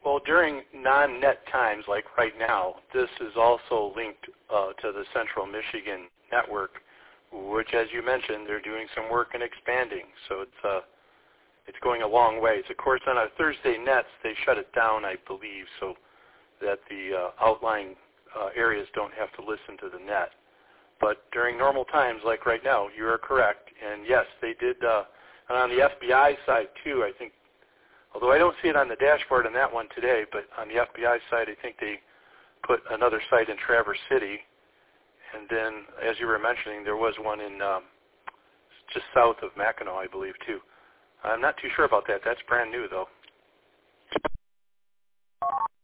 Well, during non-net times like right now, this is also linked to the Central Michigan network, which, as you mentioned, they're doing some work and expanding. So it's going a long ways. Of course, on our Thursday nets, they shut it down, I believe, so that the outlying areas don't have to listen to the net. But during normal times, like right now, you are correct. And yes, they did. And on the FBI side too, I think. Although I don't see it on the dashboard on that one today, but on the FBI side, I think they put another site in Traverse City. And then, as you were mentioning, there was one in just south of Mackinac, I believe, too. I'm not too sure about that. That's brand new, though.